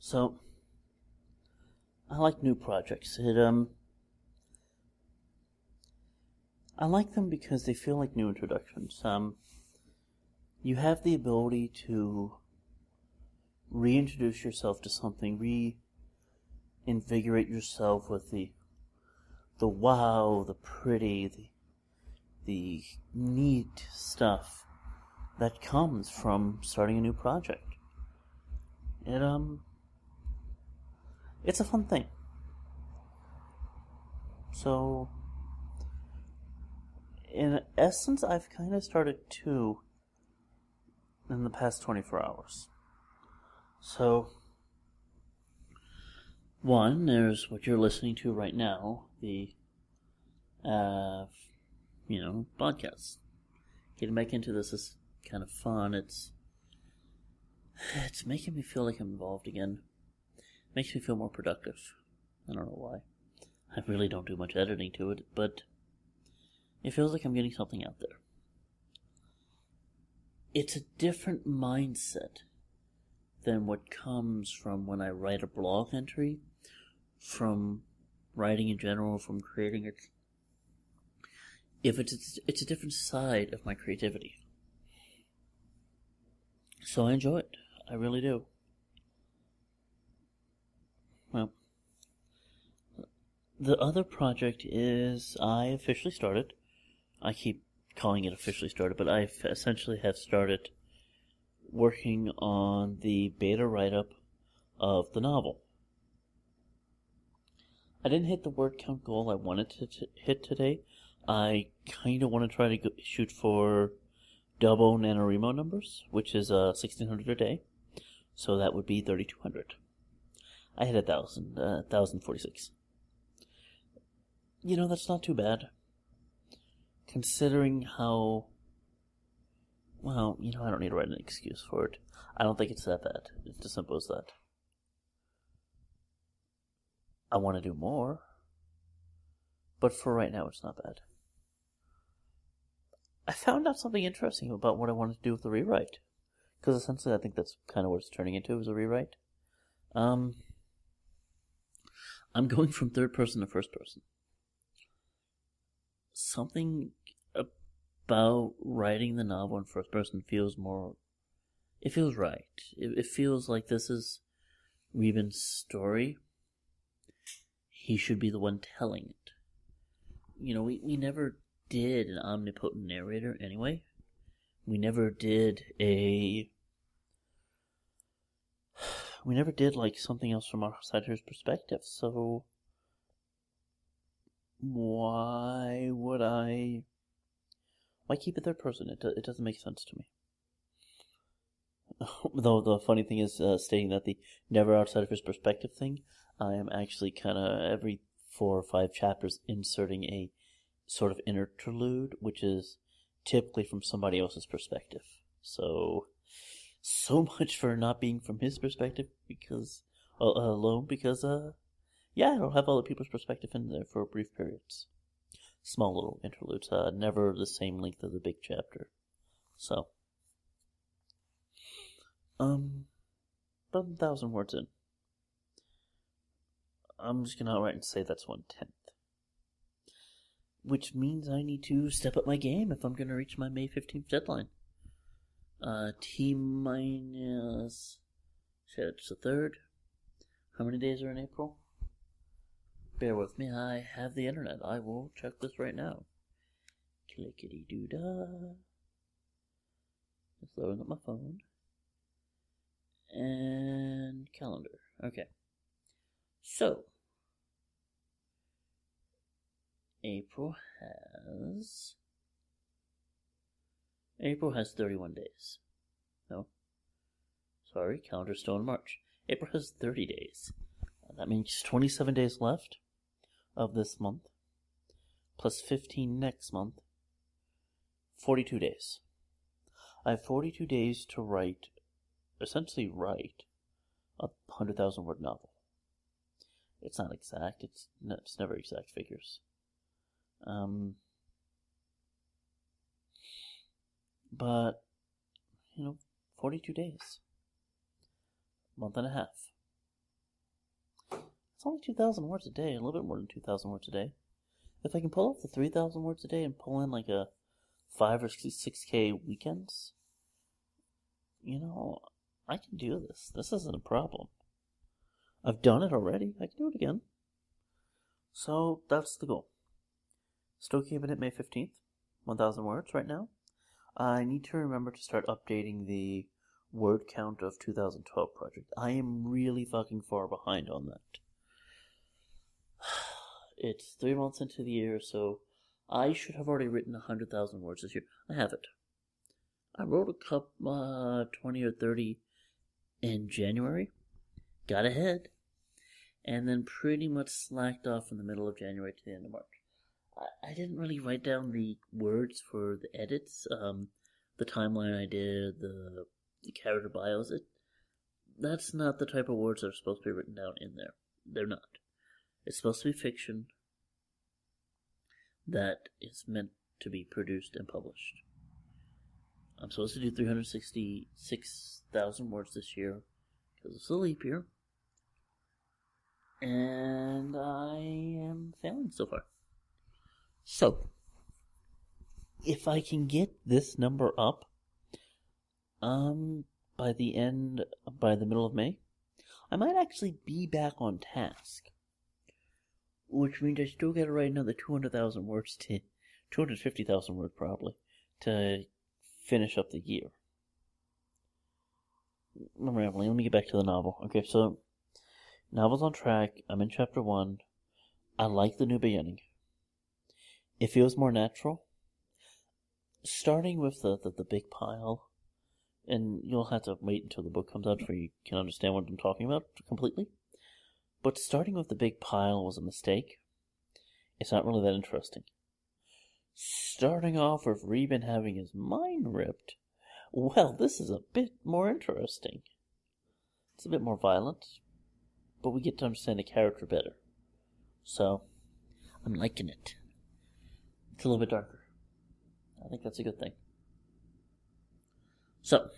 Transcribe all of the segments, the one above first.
So I like new projects. I like them because they feel like new introductions. You have the ability to reintroduce yourself to something, reinvigorate yourself with the wow, the pretty, the neat stuff that comes from starting a new project. It's a fun thing. So, in essence, I've kind of started two in the past 24 hours. So, one, there's what you're listening to right now, the, podcast. Getting back into this is kind of fun. It's making me feel like I'm involved again. Makes me feel more productive. I don't know why. I really don't do much editing to it, but it feels like I'm getting something out there. It's a different mindset than what comes from when I write a blog entry, from writing in general, from creating it. It's a different side of my creativity. So I enjoy it. I really do. Well, the other project is I officially started. I keep calling it officially started, but I essentially have started working on the beta write-up of the novel. I didn't hit the word count goal I wanted to hit today. I kind of want to try to shoot for double NaNoWriMo numbers, which is 1,600 a day. So that would be 3,200. I hit 1,046. That's not too bad. Considering how... Well, I don't need to write an excuse for it. I don't think it's that bad. It's as simple as that. I want to do more. But for right now, it's not bad. I found out something interesting about what I wanted to do with the rewrite. Because essentially I think that's kind of what it's turning into, is a rewrite. I'm going from third person to first person. Something about writing the novel in first person feels more... It feels right. It feels like this is Reuben's story. He should be the one telling it. We never did an omnipotent narrator anyway. We never did like something else from our outsider's perspective, so why keep it third person? It doesn't make sense to me. Though the funny thing is, stating that the never outside of his perspective thing, I am actually kind of every 4 or 5 chapters inserting a sort of interlude, which is typically from somebody else's perspective. So much for not being from his perspective alone, because I don't have other people's perspective in there for brief periods. Small little interludes, never the same length as a big chapter. So, about 1,000 words in. I'm just gonna outright and say that's 1/10. Which means I need to step up my game if I'm gonna reach my May 15th deadline. T-minus... Shit, it's the 3rd. How many days are in April? Bear with me, I have the internet. I will check this right now. Clickety-doo-dah. Just loading up my phone. And calendar. Okay. So, April has 31 days. No. Sorry, calendar's still in March. April has 30 days. That means 27 days left of this month, plus 15 next month. 42 days. I have 42 days to essentially write a 100,000 word novel. It's not exact. It's never exact figures. But 42 days, month and a half. It's only 2,000 words a day, a little bit more than 2,000 words a day. If I can pull off the 3,000 words a day and pull in like a 5 or 6K weekends, I can do this. This isn't a problem. I've done it already. I can do it again. So that's the goal. Still keeping it May 15th, 1,000 words right now. I need to remember to start updating the word count of 2012 project. I am really fucking far behind on that. It's 3 months into the year, so I should have already written 100,000 words this year. I haven't. I wrote a couple, 20 or 30 in January, got ahead, and then pretty much slacked off from the middle of January to the end of March. I didn't really write down the words for the edits, the timeline I did, the character bios. That's not the type of words that are supposed to be written down in there. They're not. It's supposed to be fiction that is meant to be produced and published. I'm supposed to do 366,000 words this year because it's a leap year. And I am failing so far. So, if I can get this number up by the middle of May, I might actually be back on task. Which means I still gotta write another 200,000 words to 250,000 words probably to finish up the year. I'm rambling. Let me get back to the novel. Okay, so novel's on track. I'm in chapter 1. I like the new beginning. It feels more natural. Starting with the big pile, and you'll have to wait until the book comes out before you can understand what I'm talking about completely. But starting with the big pile was a mistake. It's not really that interesting. Starting off with Reuben having his mind ripped, well, this is a bit more interesting. It's a bit more violent, but we get to understand the character better. So, I'm liking it. It's a little bit darker. I think that's a good thing. So,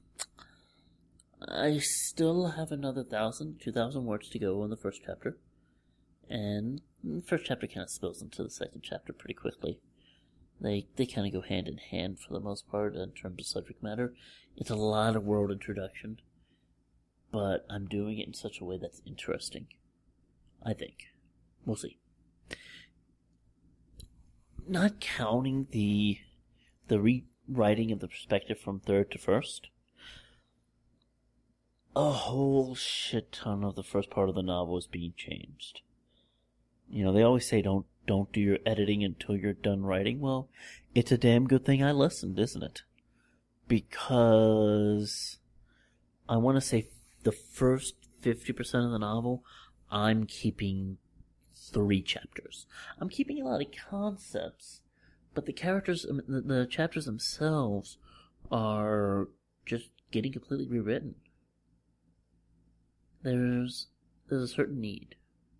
I still have another 2,000 words to go in the first chapter. And the first chapter kind of spills into the second chapter pretty quickly. They kind of go hand in hand for the most part in terms of subject matter. It's a lot of world introduction, but I'm doing it in such a way that's interesting. I think. We'll see. Not counting the rewriting of the perspective from third to first, a whole shit ton of the first part of the novel is being changed. They always say don't do your editing until you're done writing. Well, it's a damn good thing I listened, isn't it? Because I want to say the first 50% of the novel, I'm keeping 3 chapters. I'm keeping a lot of concepts, but the characters, the chapters themselves are just getting completely rewritten. There's a certain need.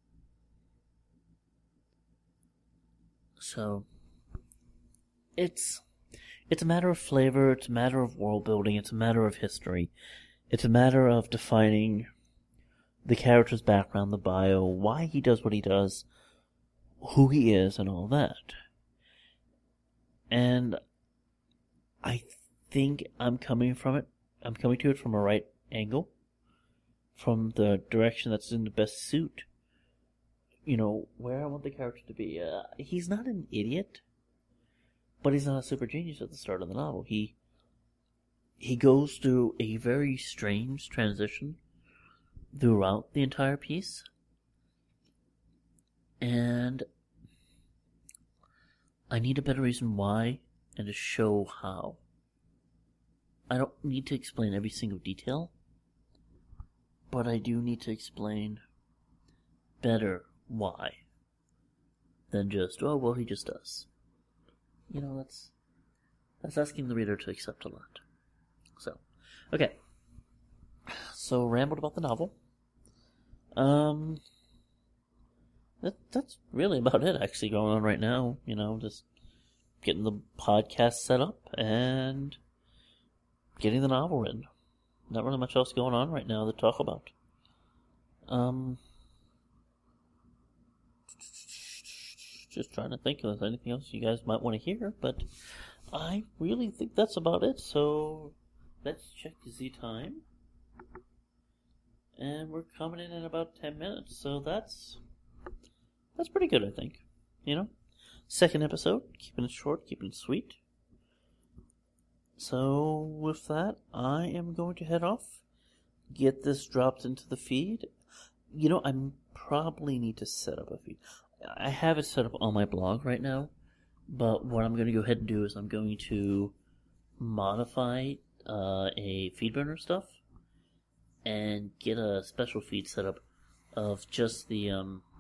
So, it's a matter of flavor, it's a matter of world building, it's a matter of history. It's a matter of defining the character's background, the bio, why he does what he does, who he is, and all that. And I think I'm coming to it from a right angle, from the direction that's in the best suit. Where I want the character to be. He's not an idiot, but he's not a super genius at the start of the novel. He goes through a very strange transition throughout the entire piece, and I need a better reason why and to show how. I don't need to explain every single detail, but I do need to explain better why than just, oh, well, he just does. That's asking the reader to accept a lot. So, okay. So, rambled about the novel. That's really about it actually going on right now. Just getting the podcast set up and getting the novel written. Not really much else going on right now to talk about. just trying to think if there's anything else you guys might want to hear, but I really think that's about it. So let's check the time. And we're coming in about 10 minutes, so that's pretty good, I think. Second episode, keeping it short, keeping it sweet. So with that, I am going to head off, get this dropped into the feed. I probably need to set up a feed. I have it set up on my blog right now, but what I'm going to go ahead and do is I'm going to modify a FeedBurner stuff and get a special feed set up of just the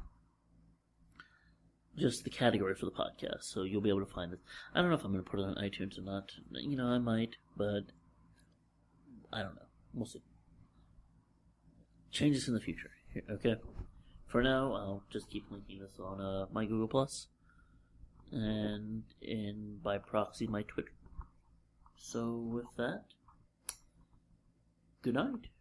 category for the podcast, so you'll be able to find it. I don't know if I'm going to put it on iTunes or not. I might, but I don't know. We'll see. Changes in the future. Okay. For now, I'll just keep linking this on my Google Plus, and by proxy my Twitter. So with that, good night.